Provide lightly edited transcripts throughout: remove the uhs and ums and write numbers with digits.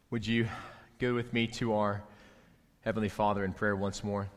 Would you go with me to our Heavenly Father in prayer once more?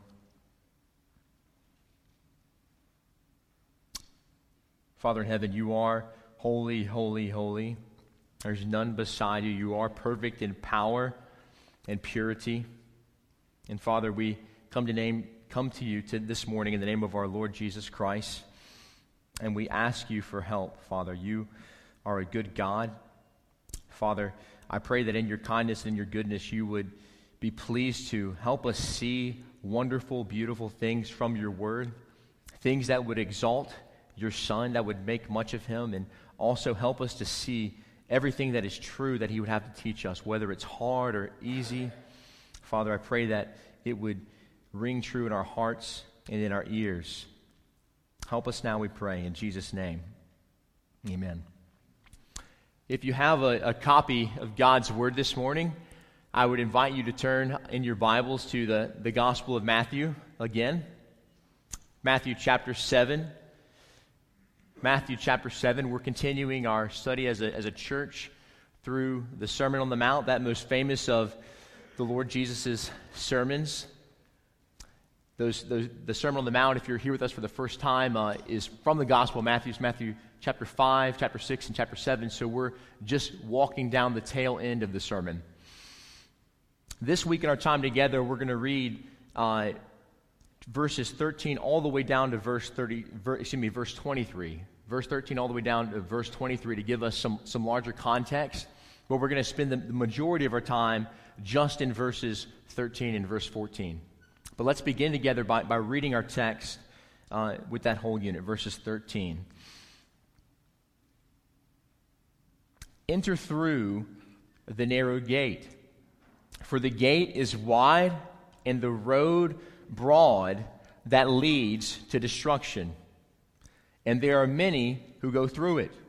Father in heaven, you are holy, holy, holy. There's none beside you. You are perfect in power and purity. And Father, we come to you this morning in the name of our Lord Jesus Christ, and we ask you for help, Father. You are a good God. Father, I pray that in your kindness and in your goodness, you would be pleased to help us see wonderful, beautiful things from your word, things that would exalt your Son, that would make much of him, and also help us to see everything that is true that he would have to teach us, whether it's hard or easy. Father, I pray that it would ring true in our hearts and in our ears. Help us now, we pray, in Jesus' name. Amen. If you have a copy of God's Word this morning, I would invite you to turn in your Bibles to the Gospel of Matthew again. Matthew chapter 7. Matthew chapter 7, we're continuing our study as a church through the Sermon on the Mount, that most famous of the Lord Jesus' sermons. The Sermon on the Mount, if you're here with us for the first time, is from the Gospel of Matthew. It's Matthew chapter 5, chapter 6, and chapter 7, so we're just walking down the tail end of the sermon. This week in our time together, we're going to read verses 13 all the way down to verse 23. Verse 13 all the way down to verse 23 to give us some larger context, but we're going to spend the majority of our time just in verses 13 and verse 14. But let's begin together by reading our text with that whole unit, verses 13. Enter through the narrow gate, for the gate is wide and the road broad that leads to destruction, and there are many who go through it.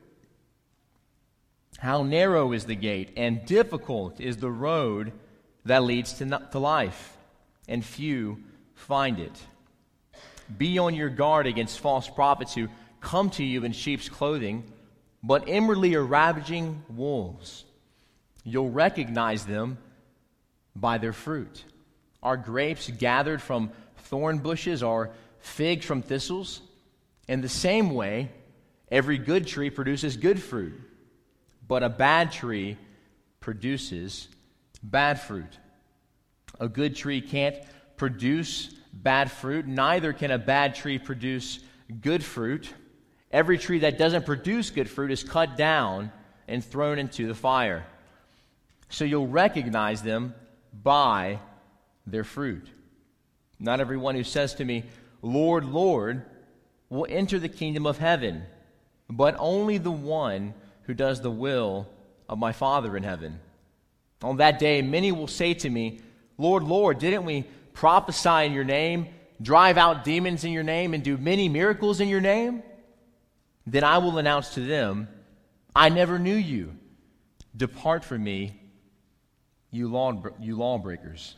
How narrow is the gate, and difficult is the road that leads to life, and few find it. Be on your guard against false prophets who come to you in sheep's clothing, but inwardly are ravaging wolves. You'll recognize them by their fruit. Are grapes gathered from thorn bushes, or figs from thistles? In the same way, every good tree produces good fruit, but a bad tree produces bad fruit. A good tree can't produce bad fruit, neither can a bad tree produce good fruit. Every tree that doesn't produce good fruit is cut down and thrown into the fire. So you'll recognize them by their fruit. Not everyone who says to me, Lord, Lord, will enter the kingdom of heaven, but only the one who does the will of my Father in heaven. On that day, many will say to me, Lord, Lord, didn't we prophesy in your name, drive out demons in your name, and do many miracles in your name? Then I will announce to them, I never knew you. Depart from me, you lawbreakers.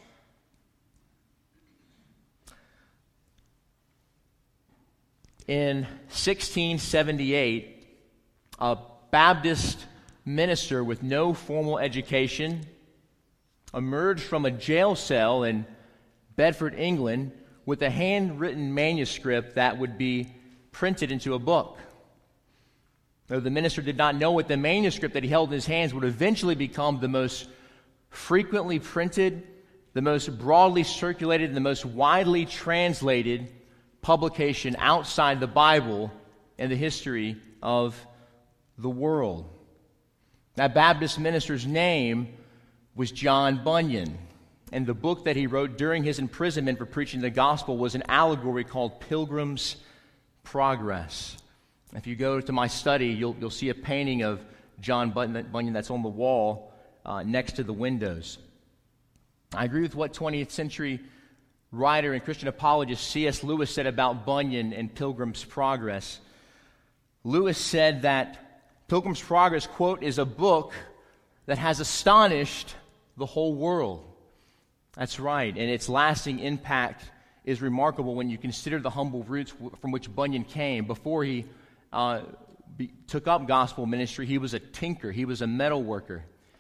In 1678, a Baptist minister with no formal education emerged from a jail cell in Bedford, England, with a handwritten manuscript that would be printed into a book. Though the minister did not know what the manuscript that he held in his hands would eventually become the most frequently printed, the most broadly circulated, and the most widely translated publication outside the Bible in the history of the world. That Baptist minister's name was John Bunyan, and the book that he wrote during his imprisonment for preaching the gospel was an allegory called Pilgrim's Progress. If you go to my study, you'll see a painting of John Bunyan that's on the wall next to the windows. I agree with what 20th century writer and Christian apologist C.S. Lewis said about Bunyan and Pilgrim's Progress. Lewis said that Pilgrim's Progress, quote, is a book that has astonished the whole world. That's right, and its lasting impact is remarkable when you consider the humble roots from which Bunyan came. Before he took up gospel ministry, he was a tinker, he was a metal worker.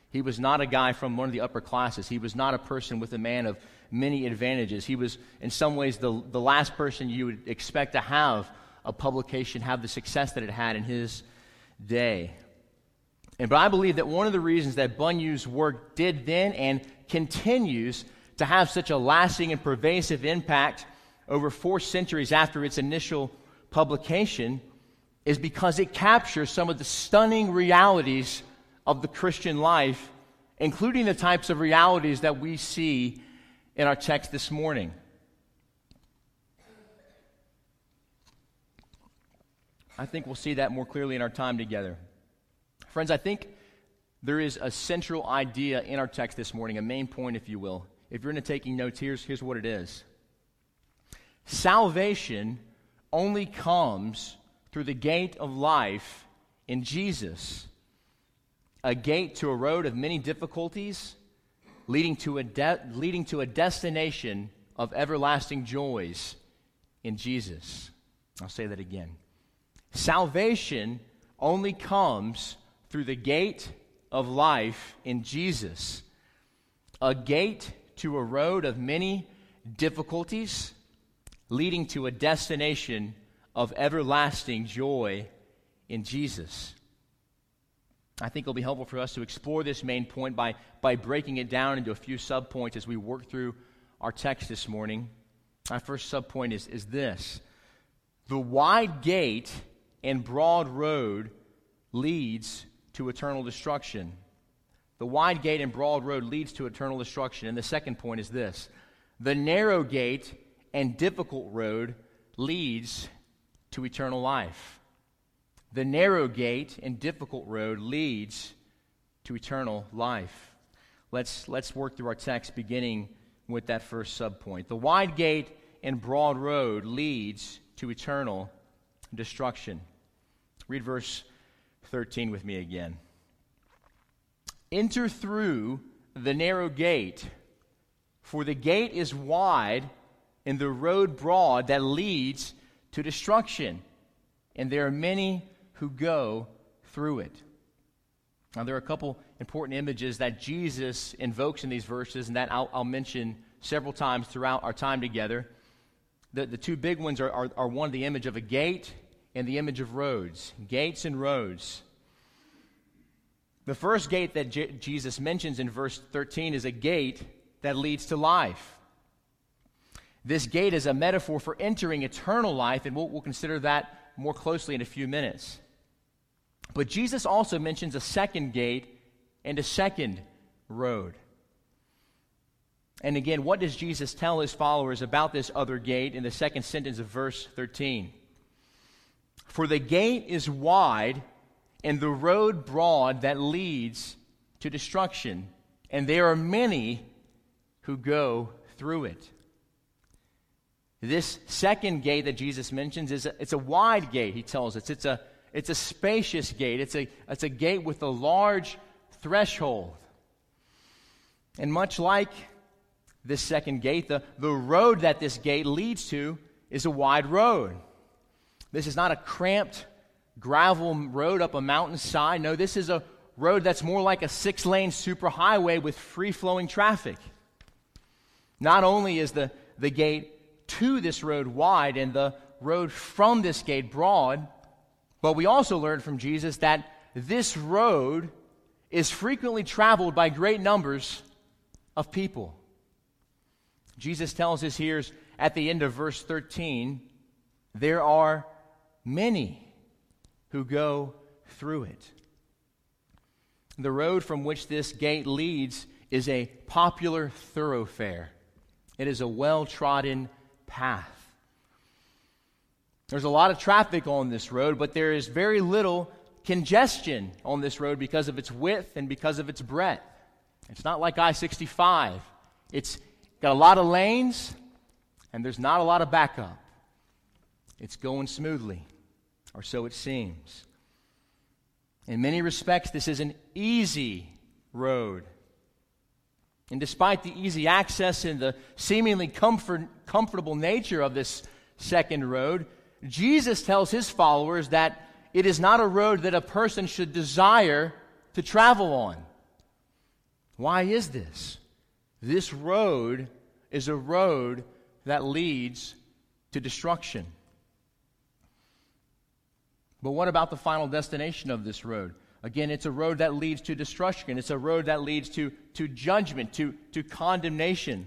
He was not a guy from one of the upper classes. He was not a person with a man of many advantages. He was, in some ways, the last person you would expect to have a publication have the success that it had in his day. But I believe that one of the reasons that Bunyu's work did then and continues to have such a lasting and pervasive impact over 4 centuries after its initial publication is because it captures some of the stunning realities of the Christian life, including the types of realities that we see in our text this morning. I think we'll see that more clearly in our time together. Friends, I think there is a central idea in our text this morning, a main point, if you will. If you're into taking notes, here's what it is. Salvation only comes through the gate of life in Jesus, a gate to a road of many difficulties, leading to a destination of everlasting joys in Jesus. I'll say that again. Salvation only comes through the gate of life in Jesus, a gate to a road of many difficulties, leading to a destination of everlasting joy in Jesus. I think it'll be helpful for us to explore this main point by breaking it down into a few subpoints as we work through our text this morning. Our first subpoint is this: the wide gate and broad road leads to eternal destruction. The wide gate and broad road leads to eternal destruction. And the second point is this: the narrow gate and difficult road leads to eternal life. The narrow gate and difficult road leads to eternal life. Let's work through our text beginning with that first subpoint. The wide gate and broad road leads to eternal destruction. Read verse 13 with me again. Enter through the narrow gate, for the gate is wide and the road broad that leads to destruction, and there are many who go through it. Now, there are a couple important images that Jesus invokes in these verses, and that I'll mention several times throughout our time together. The two big ones are one, the image of a gate and the image of roads. Gates and roads. The first gate that Jesus mentions in verse 13 is a gate that leads to life. This gate is a metaphor for entering eternal life, and we'll consider that more closely in a few minutes. But Jesus also mentions a second gate and a second road. And again, what does Jesus tell his followers about this other gate in the second sentence of verse 13? For the gate is wide and the road broad that leads to destruction, and there are many who go through it. This second gate that Jesus mentions it's a wide gate, he tells us. It's a spacious gate. It's a gate with a large threshold. And much like this second gate, the road that this gate leads to is a wide road. This is not a cramped gravel road up a mountainside. No, this is a road that's more like a 6-lane superhighway with free-flowing traffic. Not only is the gate to this road wide and the road from this gate broad, but we also learned from Jesus that this road is frequently traveled by great numbers of people. Jesus tells us here at the end of verse 13, there are many who go through it. The road from which this gate leads is a popular thoroughfare. It is a well-trodden path. There's a lot of traffic on this road, but there is very little congestion on this road because of its width and because of its breadth. It's not like I-65. It's got a lot of lanes, and there's not a lot of backup. It's going smoothly, or so it seems. In many respects, this is an easy road. And despite the easy access and the seemingly comfortable nature of this second road, Jesus tells his followers that it is not a road that a person should desire to travel on. Why is this? This road is a road that leads to destruction. But what about the final destination of this road? Again, it's a road that leads to destruction. It's a road that leads to judgment, to condemnation.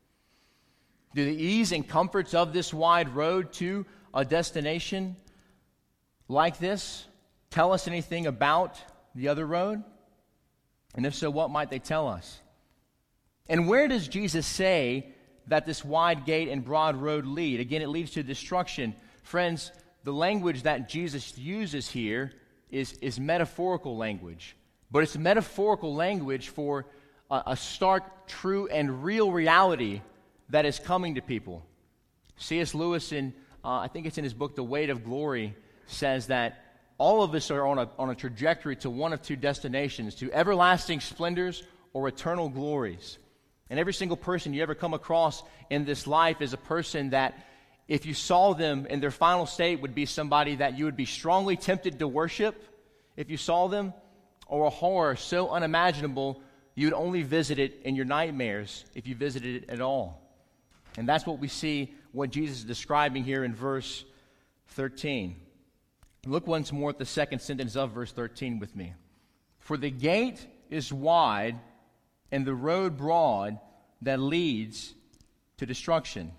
Do the ease and comforts of this wide road to a destination like this tell us anything about the other road? And if so, what might they tell us? And where does Jesus say that this wide gate and broad road lead? Again, it leads to destruction. Friends, the language that Jesus uses here is metaphorical language. But it's metaphorical language for a stark, true, and real reality that is coming to people. C.S. Lewis, I think it's in his book, The Weight of Glory, says that all of us are on a trajectory to one of two destinations, to everlasting splendors or eternal glories. And every single person you ever come across in this life is a person that, if you saw them in their final state, would be somebody that you would be strongly tempted to worship if you saw them, or a horror so unimaginable you would only visit it in your nightmares if you visited it at all. And that's what we see what Jesus is describing here in verse 13. Look once more at the second sentence of verse 13 with me. For the gate is wide and the road broad that leads to destruction.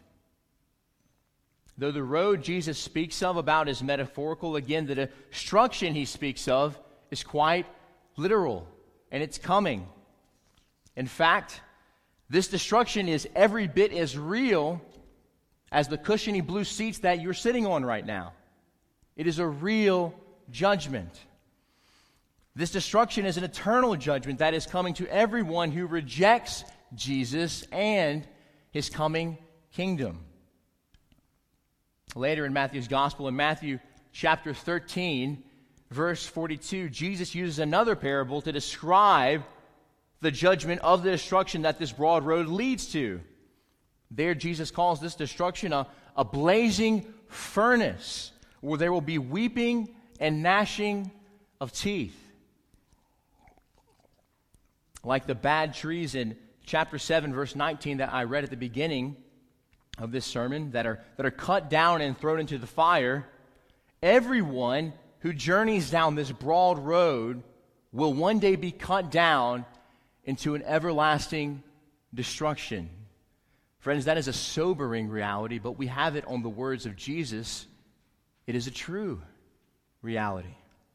Though the road Jesus speaks of about is metaphorical, again, the destruction he speaks of is quite literal, and it's coming. In fact, this destruction is every bit as real as the cushiony blue seats that you're sitting on right now. It is a real judgment. This destruction is an eternal judgment that is coming to everyone who rejects Jesus and his coming kingdom. Later in Matthew's Gospel, in Matthew chapter 13, verse 42, Jesus uses another parable to describe the judgment of the destruction that this broad road leads to. There, Jesus calls this destruction a blazing furnace, where there will be weeping and gnashing of teeth. Like the bad trees in chapter 7, verse 19 that I read at the beginning of this sermon, that are cut down and thrown into the fire, everyone who journeys down this broad road will one day be cut down into an everlasting destruction. Friends, that is a sobering reality, but we have it on the words of Jesus. It is a true reality.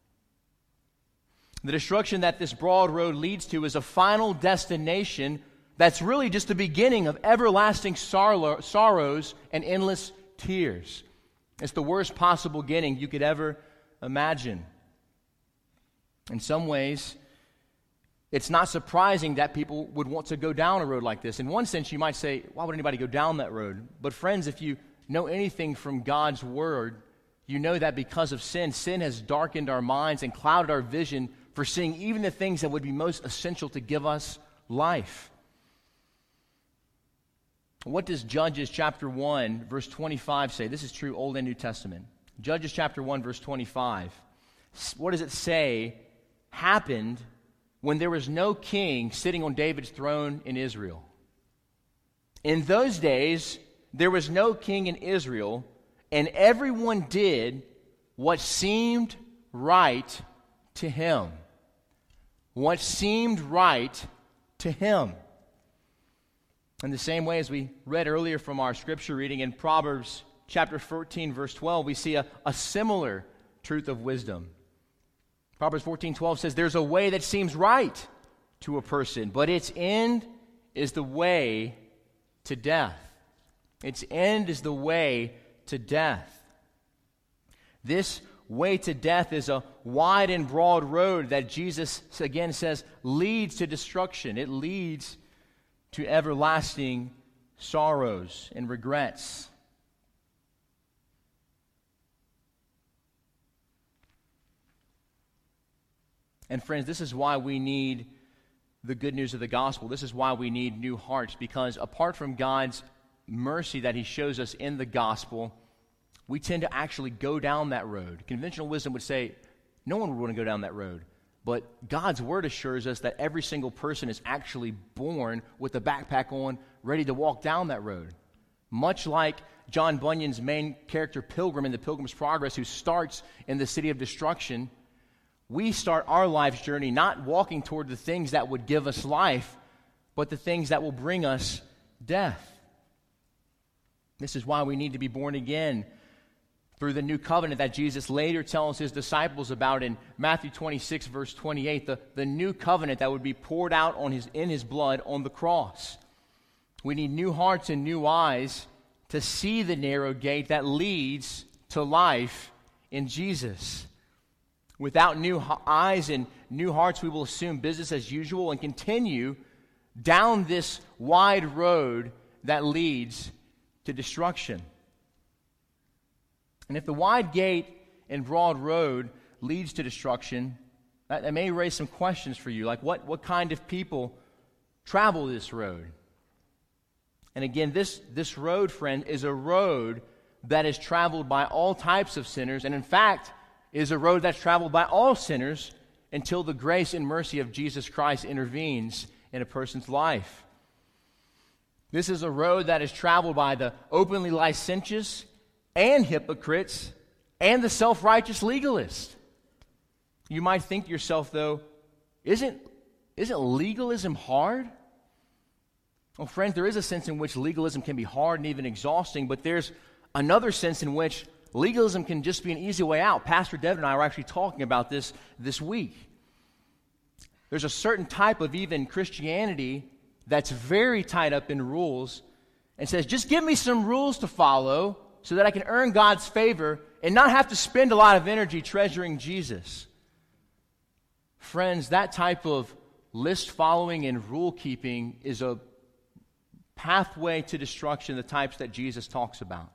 The destruction that this broad road leads to is a final destination that's really just the beginning of everlasting sorrows and endless tears. It's the worst possible beginning you could ever imagine. In some ways, it's not surprising that people would want to go down a road like this. In one sense, you might say, why would anybody go down that road? But friends, if you know anything from God's Word, you know that because of sin has darkened our minds and clouded our vision for seeing even the things that would be most essential to give us life. What does Judges chapter 1, verse 25 say? This is true Old and New Testament. Judges chapter 1, verse 25. What does it say happened when there was no king sitting on David's throne in Israel? In those days, there was no king in Israel, and everyone did what seemed right to him. What seemed right to him. In the same way as we read earlier from our scripture reading in Proverbs chapter 14, verse 12, we see a similar truth of wisdom. Proverbs 14:12 says, there's a way that seems right to a person, but its end is the way to death. Its end is the way to death. This way to death is a wide and broad road that Jesus, again, says leads to destruction. It leads to everlasting sorrows and regrets. And friends, this is why we need the good news of the gospel. This is why we need new hearts, because apart from God's mercy that he shows us in the gospel, we tend to actually go down that road. Conventional wisdom would say, no one would want to go down that road. But God's word assures us that every single person is actually born with a backpack on, ready to walk down that road. Much like John Bunyan's main character, Pilgrim, in The Pilgrim's Progress, who starts in the city of destruction, we start our life's journey not walking toward the things that would give us life, but the things that will bring us death. This is why we need to be born again through the new covenant that Jesus later tells his disciples about in Matthew 26, verse 28, the new covenant that would be poured out in his blood on the cross. We need new hearts and new eyes to see the narrow gate that leads to life in Jesus. Without new eyes and new hearts, we will assume business as usual and continue down this wide road that leads to destruction. And if the wide gate and broad road leads to destruction, that may raise some questions for you, like what kind of people travel this road? And again, this road, friend, is a road that is traveled by all types of sinners, and in fact, is a road that's traveled by all sinners until the grace and mercy of Jesus Christ intervenes in a person's life. This is a road that is traveled by the openly licentious and hypocrites and the self-righteous legalist. You might think to yourself, though, isn't legalism hard? Well, friends, there is a sense in which legalism can be hard and even exhausting, but there's another sense in which legalism can just be an easy way out. Pastor Devin and I were actually talking about this week. There's a certain type of even Christianity that's very tied up in rules and says, just give me some rules to follow so that I can earn God's favor and not have to spend a lot of energy treasuring Jesus. Friends, that type of list following and rule keeping is a pathway to destruction, the types that Jesus talks about.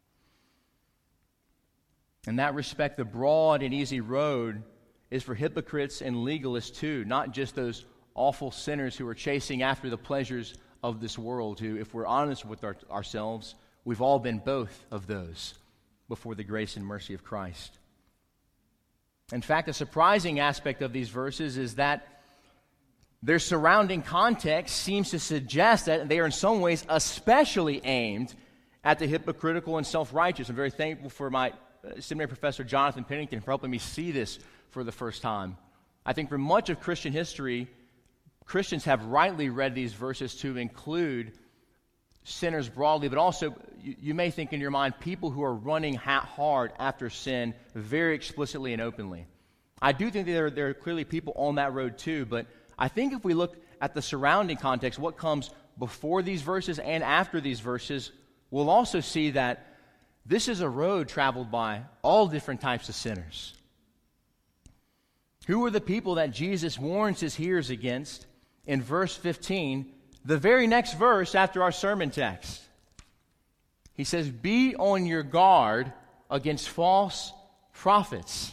In that respect, the broad and easy road is for hypocrites and legalists too, not just those awful sinners who are chasing after the pleasures of this world, who, if we're honest with ourselves, we've all been both of those before the grace and mercy of Christ. In fact, a surprising aspect of these verses is that their surrounding context seems to suggest that they are in some ways especially aimed at the hypocritical and self-righteous. I'm very thankful for my seminary professor, Jonathan Pennington, for helping me see this for the first time. I think for much of Christian history, Christians have rightly read these verses to include sinners broadly, but also you may think in your mind people who are running hard after sin very explicitly and openly. I do think that there are clearly people on that road too, but I think if we look at the surrounding context, what comes before these verses and after these verses, we'll also see that this is a road traveled by all different types of sinners. Who are the people that Jesus warns his hearers against in verse 15, the very next verse after our sermon text? He says, "Be on your guard against false prophets."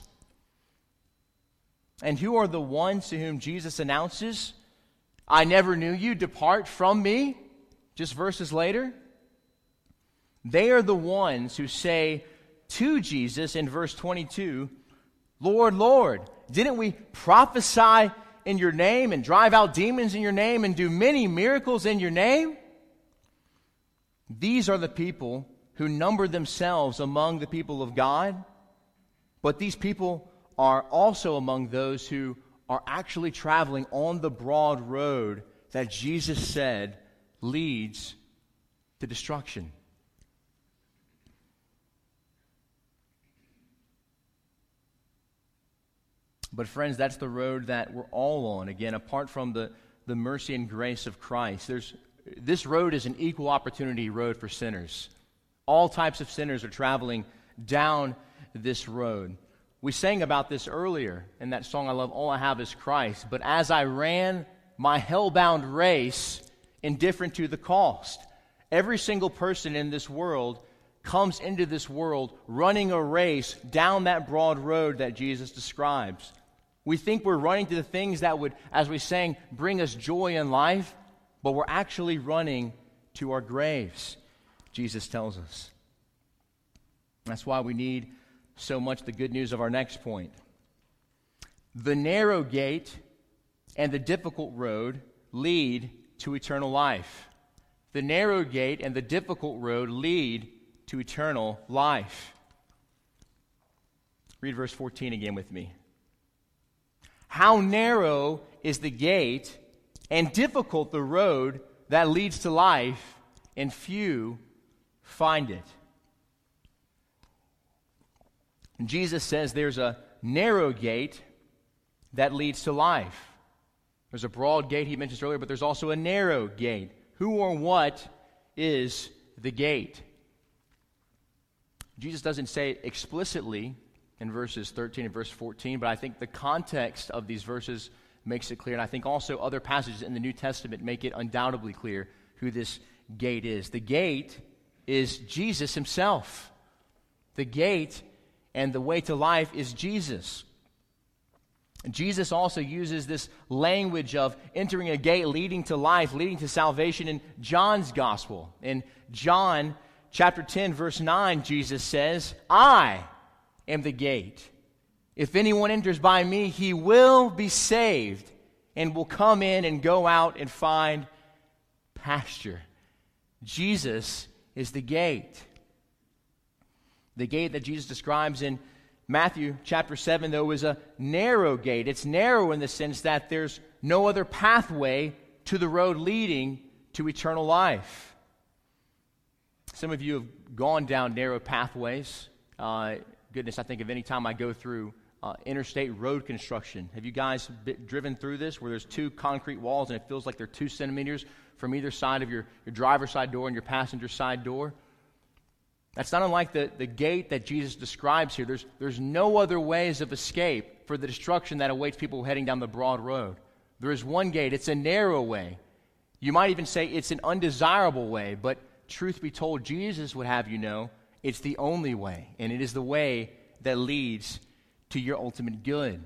And who are the ones to whom Jesus announces, "I never knew you, depart from me," just verses later? They are the ones who say to Jesus in verse 22, "Lord, Lord, didn't we prophesy in your name and drive out demons in your name and do many miracles in your name?" These are the people who number themselves among the people of God, but these people are also among those who are actually traveling on the broad road that Jesus said leads to destruction. But friends, that's the road that we're all on. Again, apart from the mercy and grace of Christ, this road is an equal opportunity road for sinners. All types of sinners are traveling down this road. We sang about this earlier in that song I love, "All I Have Is Christ." But as I ran my hell-bound race, indifferent to the cost. Every single person in this world comes into this world running a race down that broad road that Jesus describes. We think we're running to the things that would, as we sang, bring us joy in life, but we're actually running to our graves, Jesus tells us. That's why we need so much the good news of our next point. The narrow gate and the difficult road lead to eternal life. The narrow gate and the difficult road lead to eternal life. Read verse 14 again with me. How narrow is the gate and difficult the road that leads to life, and few find it. And Jesus says there's a narrow gate that leads to life. There's a broad gate he mentioned earlier, but there's also a narrow gate. Who or what is the gate? Jesus doesn't say it explicitly in verses 13 and verse 14, but I think the context of these verses makes it clear, and I think also other passages in the New Testament make it undoubtedly clear who this gate is. The gate is Jesus himself. The gate and the way to life is Jesus. Jesus also uses this language of entering a gate leading to life, leading to salvation in John's gospel. In John chapter 10, verse 9, Jesus says, I am the gate. If anyone enters by me, he will be saved and will come in and go out and find pasture. Jesus is the gate. The gate that Jesus describes in Matthew chapter 7, though, is a narrow gate. It's narrow in the sense that there's no other pathway to the road leading to eternal life. Some of you have gone down narrow pathways. Goodness, I think of any time I go through interstate road construction. Have you guys driven through this where there's two concrete walls and it feels like they're 2 centimeters from either side of your driver's side door and your passenger side door? That's not unlike the gate that Jesus describes here. There's no other ways of escape for the destruction that awaits people heading down the broad road. There is one gate. It's a narrow way. You might even say it's an undesirable way, but truth be told, Jesus would have you know it's the only way, and it is the way that leads to your ultimate good.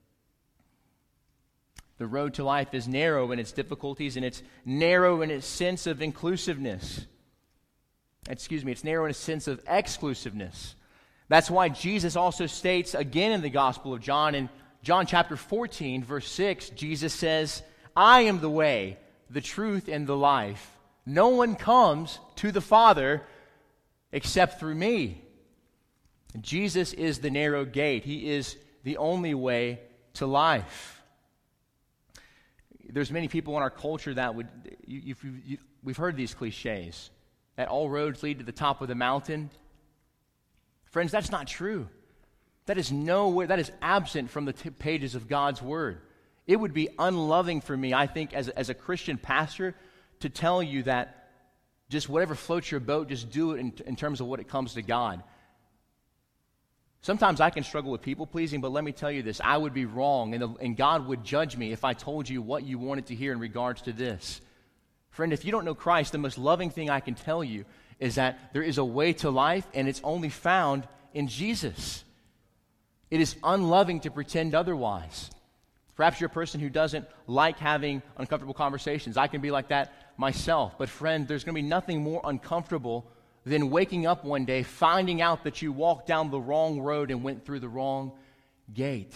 The road to life is narrow in its difficulties, and it's narrow in its sense of inclusiveness. It's narrow in a sense of exclusiveness. That's why Jesus also states again in the Gospel of John, in John chapter 14, verse 6, Jesus says, I am the way, the truth, and the life. No one comes to the Father except through me. Jesus is the narrow gate. He is the only way to life. There's many people in our culture that would, we've heard these cliches, that all roads lead to the top of the mountain. Friends, that's not true. That is nowhere, that is absent from the pages of God's Word. It would be unloving for me, I think, as a Christian pastor, to tell you that just whatever floats your boat, just do it in terms of what it comes to God. Sometimes I can struggle with people-pleasing, but let me tell you this. I would be wrong, and God would judge me if I told you what you wanted to hear in regards to this. Friend, if you don't know Christ, the most loving thing I can tell you is that there is a way to life, and it's only found in Jesus. It is unloving to pretend otherwise. Perhaps you're a person who doesn't like having uncomfortable conversations. I can be like that myself. But friend, there's going to be nothing more uncomfortable than waking up one day, finding out that you walked down the wrong road and went through the wrong gate.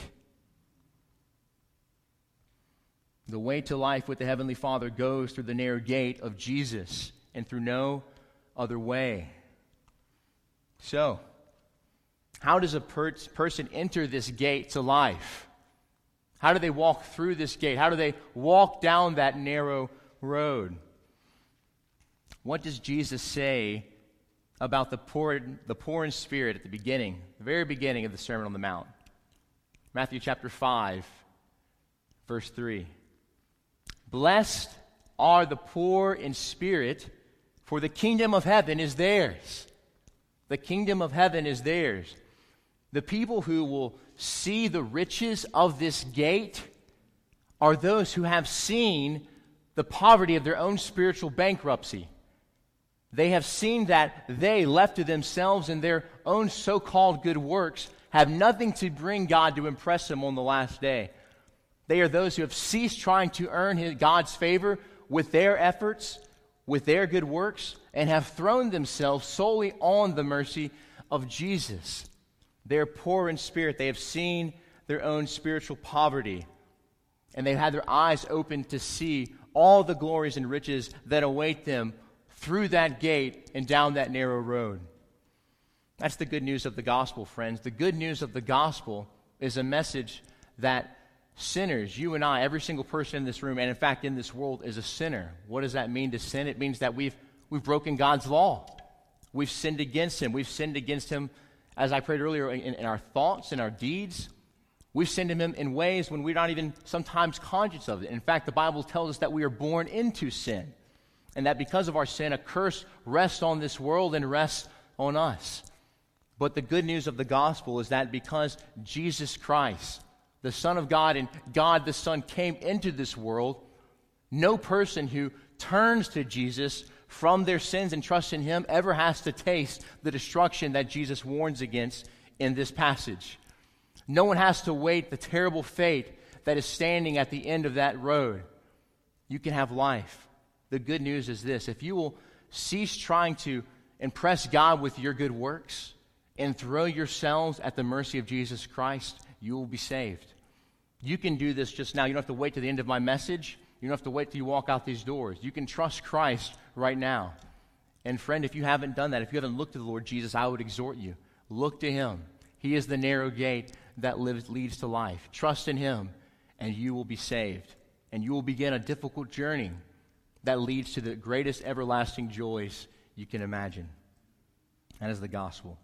The way to life with the Heavenly Father goes through the narrow gate of Jesus and through no other way. So, how does a person enter this gate to life? How do they walk through this gate? How do they walk down that narrow road? What does Jesus say about the poor in spirit at the beginning, the very beginning of the Sermon on the Mount? Matthew chapter 5, verse 3. Blessed are the poor in spirit, for the kingdom of heaven is theirs. The kingdom of heaven is theirs. The people who will see the riches of this gate are those who have seen the poverty of their own spiritual bankruptcy. They have seen that they, left to themselves and their own so-called good works, have nothing to bring God to impress Him on the last day. They are those who have ceased trying to earn God's favor with their efforts, with their good works, and have thrown themselves solely on the mercy of Jesus. They're poor in spirit. They have seen their own spiritual poverty. And they've had their eyes open to see all the glories and riches that await them through that gate and down that narrow road. That's the good news of the gospel, friends. The good news of the gospel is a message that sinners, you and I, every single person in this room, and in fact in this world, is a sinner. What does that mean to sin? It means that we've broken God's law. We've sinned against Him. We've sinned against Him, as I prayed earlier, in our thoughts, in our deeds. We've sinned Him in ways when we're not even sometimes conscious of it. In fact, the Bible tells us that we are born into sin, and that because of our sin, a curse rests on this world and rests on us. But the good news of the gospel is that because Jesus Christ, the Son of God, and God the Son came into this world, no person who turns to Jesus from their sins and trusts in Him ever has to taste the destruction that Jesus warns against in this passage. No one has to wait the terrible fate that is standing at the end of that road. You can have life. The good news is this: if you will cease trying to impress God with your good works and throw yourselves at the mercy of Jesus Christ, you will be saved. You can do this just now. You don't have to wait to the end of my message. You don't have to wait till you walk out these doors. You can trust Christ right now. And friend, if you haven't done that, if you haven't looked to the Lord Jesus, I would exhort you. Look to Him. He is the narrow gate that leads to life. Trust in Him, and you will be saved. And you will begin a difficult journey that leads to the greatest everlasting joys you can imagine. That is the gospel.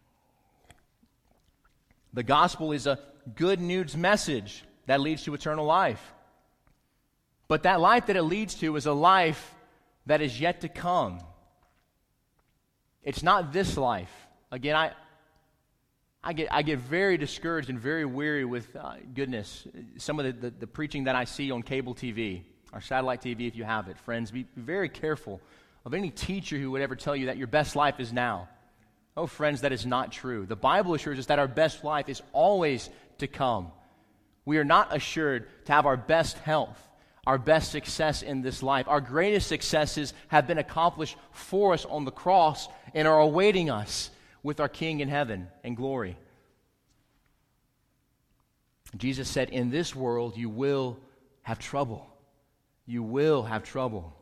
The gospel is a good news message that leads to eternal life. But that life that it leads to is a life that is yet to come. It's not this life. Again, I get very discouraged and very weary with, goodness, some of the preaching that I see on cable TV, or satellite TV if you have it. Friends, be very careful of any teacher who would ever tell you that your best life is now. Oh, friends, that is not true. The Bible assures us that our best life is always to come. We are not assured to have our best health, our best success in this life. Our greatest successes have been accomplished for us on the cross and are awaiting us with our King in heaven and glory. Jesus said, in this world you will have trouble. You will have trouble.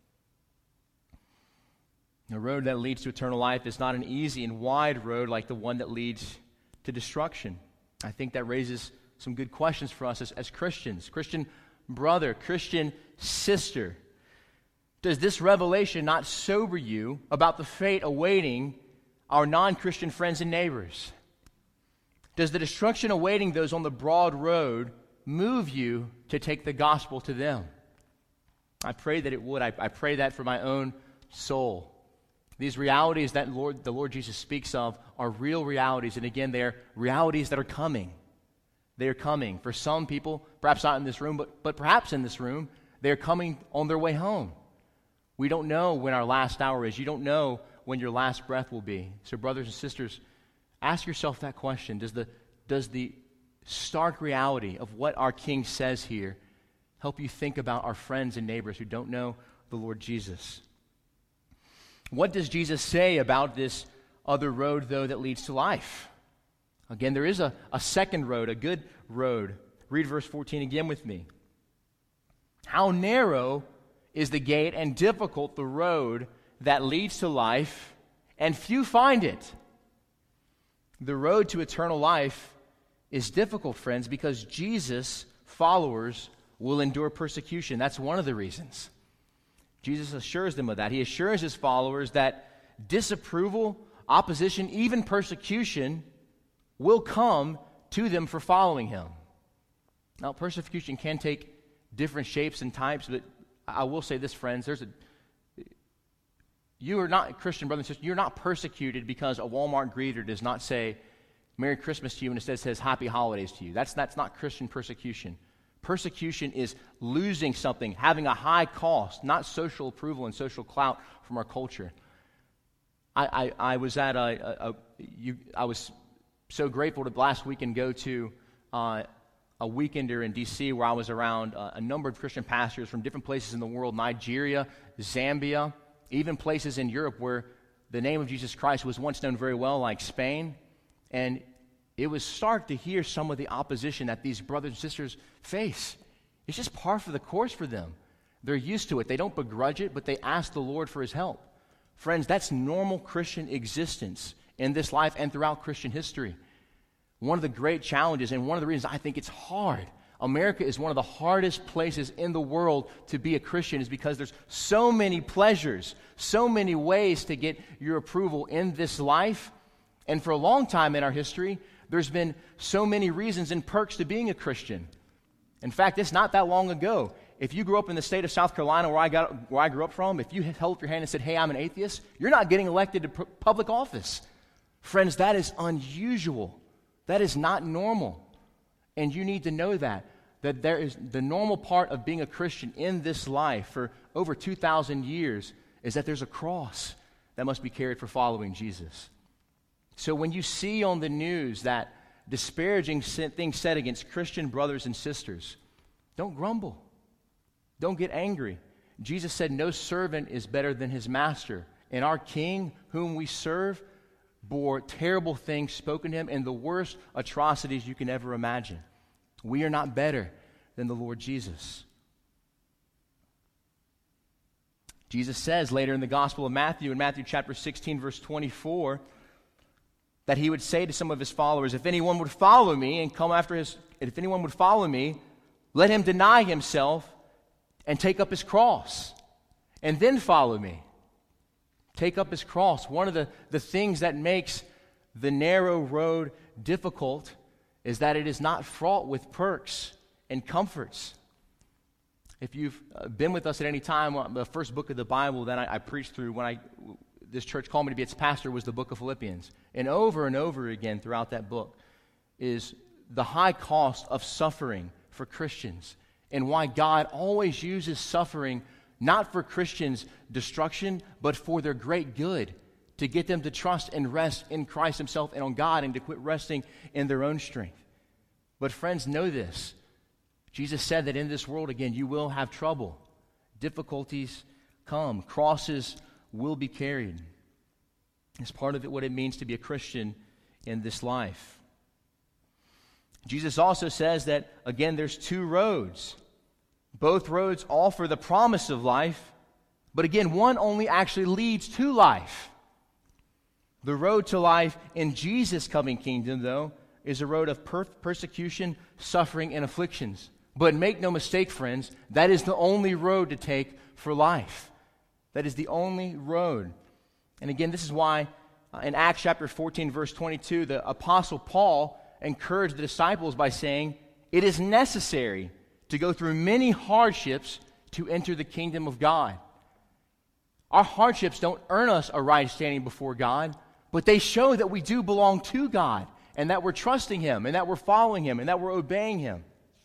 The road that leads to eternal life is not an easy and wide road like the one that leads to destruction. I think that raises some good questions for us as Christians. Christian brother, Christian sister, does this revelation not sober you about the fate awaiting our non-Christian friends and neighbors? Does the destruction awaiting those on the broad road move you to take the gospel to them? I pray that it would. I pray that for my own soul. These realities that the Lord Jesus speaks of are real realities, and again, they are realities that are coming. They are coming. For some people, perhaps not in this room, but perhaps in this room, they are coming on their way home. We don't know when our last hour is. You don't know when your last breath will be. So brothers and sisters, ask yourself that question. Does the stark reality of what our King says here help you think about our friends and neighbors who don't know the Lord Jesus? What does Jesus say about this other road, though, that leads to life? Again, there is a second road, a good road. Read verse 14 again with me. How narrow is the gate and difficult the road that leads to life, and few find it. The road to eternal life is difficult, friends, because Jesus' followers will endure persecution. That's one of the reasons. Jesus assures them of that. He assures His followers that disapproval, opposition, even persecution will come to them for following Him. Now, persecution can take different shapes and types, but I will say this, friends, you are not, Christian brothers and sisters, you're not persecuted because a Walmart greeter does not say Merry Christmas to you and instead says Happy Holidays to you. That's not Christian persecution. Persecution is losing something, having a high cost, not social approval and social clout from our culture. I was at I was so grateful to last weekend go to a weekender in D.C. where I was around a number of Christian pastors from different places in the world, Nigeria, Zambia, even places in Europe where the name of Jesus Christ was once known very well, like Spain. And it was stark to hear some of the opposition that these brothers and sisters face. It's just par for the course for them. They're used to it. They don't begrudge it, but they ask the Lord for his help. Friends, that's normal Christian existence in this life and throughout Christian history. One of the great challenges, and one of the reasons I think it's hard, America is one of the hardest places in the world to be a Christian, is because there's so many pleasures, so many ways to get your approval in this life. And for a long time in our history, there's been so many reasons and perks to being a Christian. In fact, it's not that long ago. If you grew up in the state of South Carolina where I grew up from, if you held up your hand and said, hey, I'm an atheist, you're not getting elected to public office. Friends, that is unusual. That is not normal. And you need to know that there is the normal part of being a Christian in this life for over 2,000 years is that there's a cross that must be carried for following Jesus. So when you see on the news that disparaging things said against Christian brothers and sisters, don't grumble. Don't get angry. Jesus said no servant is better than his master. And our King, whom we serve, bore terrible things spoken to him and the worst atrocities you can ever imagine. We are not better than the Lord Jesus. Jesus says later in the Gospel of Matthew, in Matthew chapter 16, verse 24, that he would say to some of his followers, if anyone would follow me and come after if anyone would follow me, let him deny himself and take up his cross, and then follow me. Take up his cross. One of the things that makes the narrow road difficult is that it is not fraught with perks and comforts. If you've been with us at any time, the first book of the Bible that I preached through when this church called me to be its pastor was the book of Philippians. And over again throughout that book is the high cost of suffering for Christians, and why God always uses suffering not for Christians' destruction, but for their great good, to get them to trust and rest in Christ himself and on God, and to quit resting in their own strength. But friends, know this. Jesus said that in this world, again, you will have trouble. Difficulties come. Crosses will be carried. It's part of it what it means to be a Christian in this life. Jesus also says that, again, there's two roads. Both roads offer the promise of life, but again, one only actually leads to life. The road to life in Jesus' coming kingdom, though, is a road of persecution, suffering, and afflictions. But make no mistake, friends, that is the only road to take for life. That is the only road. And again, this is why in Acts chapter 14, verse 22, the Apostle Paul encouraged the disciples by saying, it is necessary to go through many hardships to enter the kingdom of God. Our hardships don't earn us a right standing before God, but they show that we do belong to God, and that we're trusting him, and that we're following him, and that we're obeying him.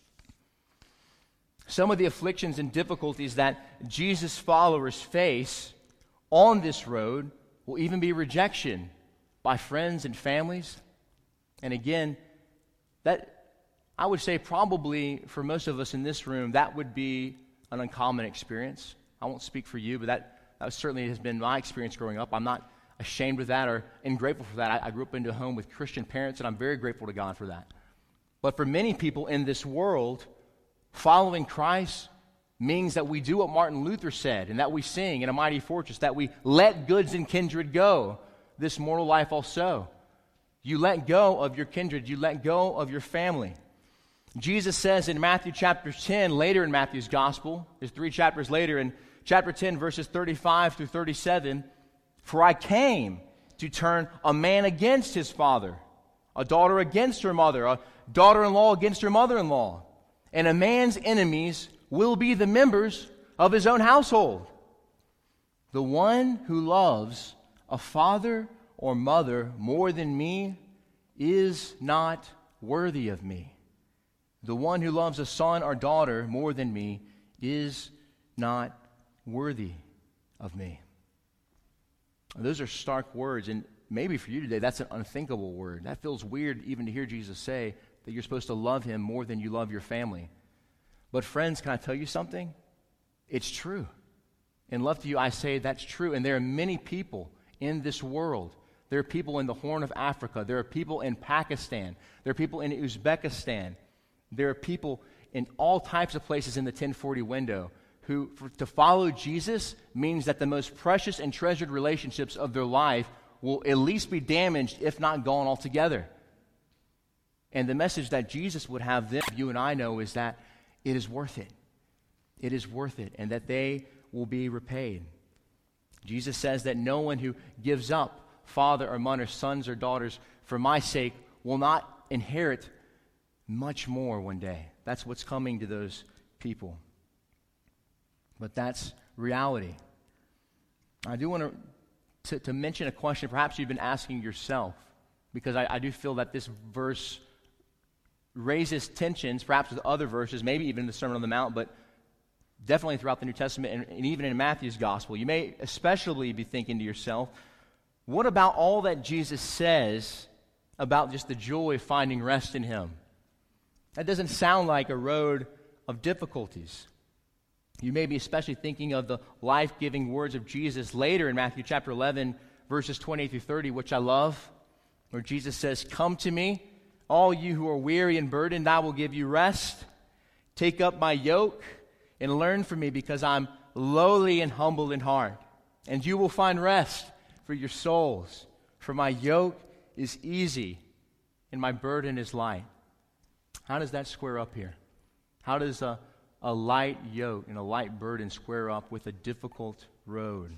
Some of the afflictions and difficulties that Jesus' followers face on this road will even be rejection by friends and families. And again, that I would say probably for most of us in this room, that would be an uncommon experience. I won't speak for you, but that certainly has been my experience growing up. I'm not ashamed of that and grateful for that. I grew up into a home with Christian parents, and I'm very grateful to God for that. But for many people in this world, following Christ means that we do what Martin Luther said, and that we sing in A Mighty Fortress, that we let goods and kindred go, this mortal life also. You let go of your kindred. You let go of your family. Jesus says in Matthew chapter 10, later in Matthew's gospel, there's 3 chapters later, in chapter 10, verses 35 through 37, for I came to turn a man against his father, a daughter against her mother, a daughter-in-law against her mother-in-law, and a man's enemies will be the members of his own household. The one who loves a father or mother more than me is not worthy of me. The one who loves a son or daughter more than me is not worthy of me. Those are stark words, and maybe for you today, that's an unthinkable word. That feels weird even to hear Jesus say that you're supposed to love him more than you love your family. But friends, can I tell you something? It's true. In love to you, I say that's true. And there are many people in this world There are people in the Horn of Africa. There are people in Pakistan. There are people in Uzbekistan. There are people in all types of places in the 1040 window who, to follow Jesus means that the most precious and treasured relationships of their life will at least be damaged, if not gone altogether. And the message that Jesus would have them, you and I know, is that it is worth it. It is worth it, and that they will be repaid. Jesus says that no one who gives up father or mother, sons or daughters, for my sake, will not inherit much more one day. That's what's coming to those people. But that's reality. I do want to mention a question perhaps you've been asking yourself, because I do feel that this verse raises tensions, perhaps with other verses, maybe even in the Sermon on the Mount, but definitely throughout the New Testament and even in Matthew's Gospel. You may especially be thinking to yourself, what about all that Jesus says about just the joy of finding rest in Him? That doesn't sound like a road of difficulties. You may be especially thinking of the life-giving words of Jesus later in Matthew chapter 11, verses 28 through 30, which I love, where Jesus says, "Come to me, all you who are weary and burdened, I will give you rest. Take up my yoke and learn from me, because I'm lowly and humble in heart, and you will find rest for your souls. For my yoke is easy and my burden is light." How does that square up here? How does a light yoke and a light burden square up with a difficult road?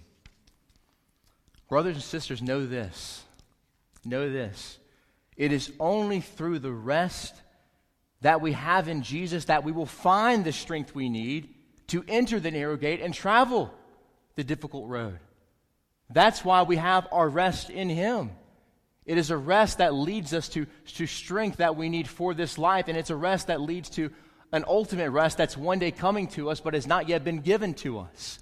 Brothers and sisters, know this. Know this. It is only through the rest that we have in Jesus that we will find the strength we need to enter the narrow gate and travel the difficult road. That's why we have our rest in Him. It is a rest that leads us to strength that we need for this life, and it's a rest that leads to an ultimate rest that's one day coming to us but has not yet been given to us.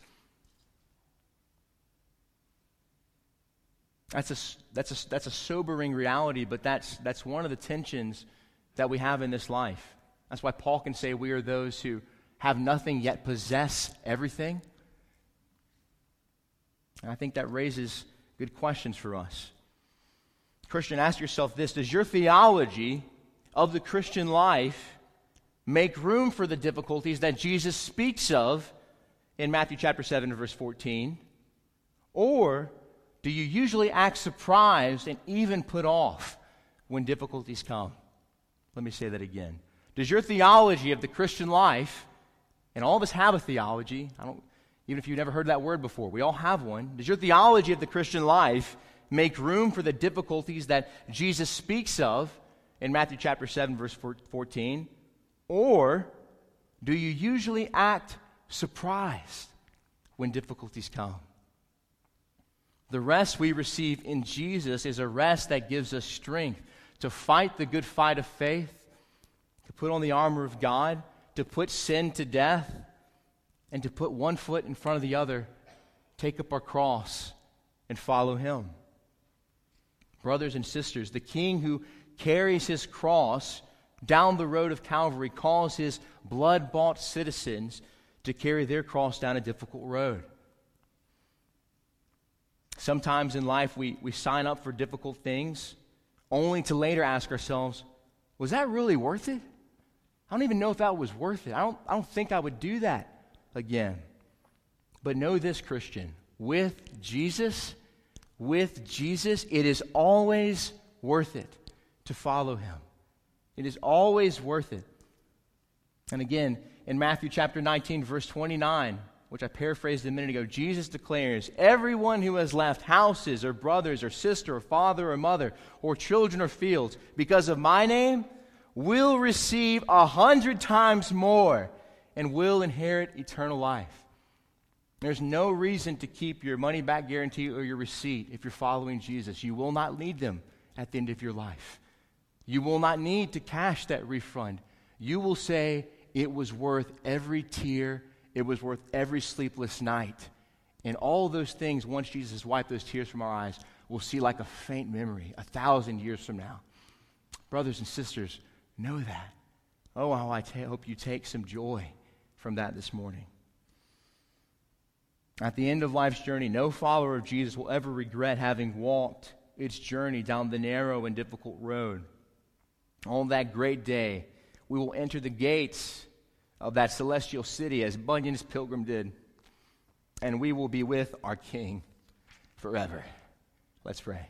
That's a sobering reality, but that's one of the tensions that we have in this life. That's why Paul can say we are those who have nothing yet possess everything. And I think that raises good questions for us. Christian, ask yourself this: does your theology of the Christian life make room for the difficulties that Jesus speaks of in Matthew chapter 7, verse 14? Or do you usually act surprised and even put off when difficulties come? Let me say that again. Does your theology of the Christian life, and all of us have a theology, even if you've never heard that word before, we all have one. Does your theology of the Christian life make room for the difficulties that Jesus speaks of in Matthew chapter 7, verse 14? Or do you usually act surprised when difficulties come? The rest we receive in Jesus is a rest that gives us strength to fight the good fight of faith, to put on the armor of God, to put sin to death, and to put one foot in front of the other, take up our cross, and follow Him. Brothers and sisters, the King who carries His cross down the road of Calvary calls His blood-bought citizens to carry their cross down a difficult road. Sometimes in life we sign up for difficult things only to later ask ourselves, was that really worth it? I don't even know if that was worth it. I don't think I would do that again. But know this, Christian, with Jesus, it is always worth it to follow Him. It is always worth it. And again, in Matthew chapter 19, verse 29, which I paraphrased a minute ago, Jesus declares, "Everyone who has left houses or brothers or sister or father or mother or children or fields because of my name will receive 100 times more and will inherit eternal life." There's no reason to keep your money back guarantee or your receipt if you're following Jesus. You will not need them at the end of your life. You will not need to cash that refund. You will say, it was worth every tear. It was worth every sleepless night. And all those things, once Jesus has wiped those tears from our eyes, we'll see like a faint memory 1,000 years from now. Brothers and sisters, know that. Oh, how I hope you take some joy from that this morning. At the end of life's journey, no follower of Jesus will ever regret having walked its journey down the narrow and difficult road. On that great day, we will enter the gates of that celestial city as Bunyan's pilgrim did, and we will be with our King forever. Let's pray.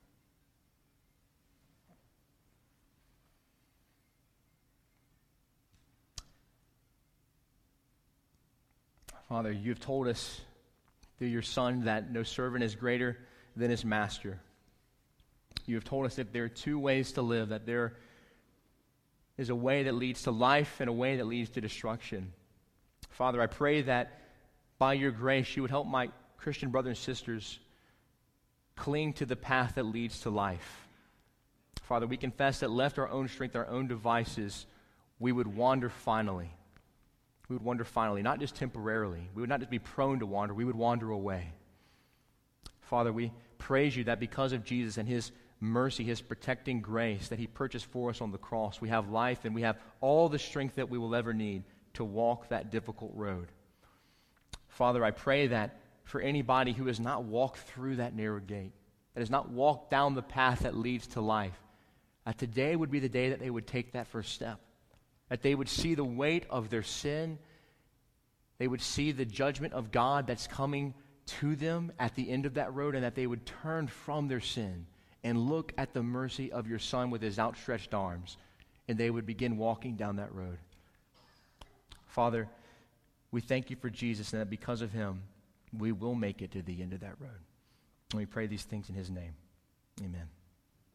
Father, you've told us through your Son that no servant is greater than his master. You have told us that there are two ways to live, that there is a way that leads to life and a way that leads to destruction. Father, I pray that by your grace you would help my Christian brothers and sisters cling to the path that leads to life. Father, we confess that left our own strength, our own devices, we would wander finally. We would wander finally, not just temporarily. We would not just be prone to wander, we would wander away. Father, we praise you that because of Jesus and his mercy, his protecting grace that he purchased for us on the cross, we have life and we have all the strength that we will ever need to walk that difficult road. Father, I pray that for anybody who has not walked through that narrow gate, that has not walked down the path that leads to life, that today would be the day that they would take that first step, that they would see the weight of their sin, they would see the judgment of God that's coming to them at the end of that road, and that they would turn from their sin and look at the mercy of your Son with his outstretched arms, and they would begin walking down that road. Father, we thank you for Jesus, and that because of him, we will make it to the end of that road. And we pray these things in his name. Amen.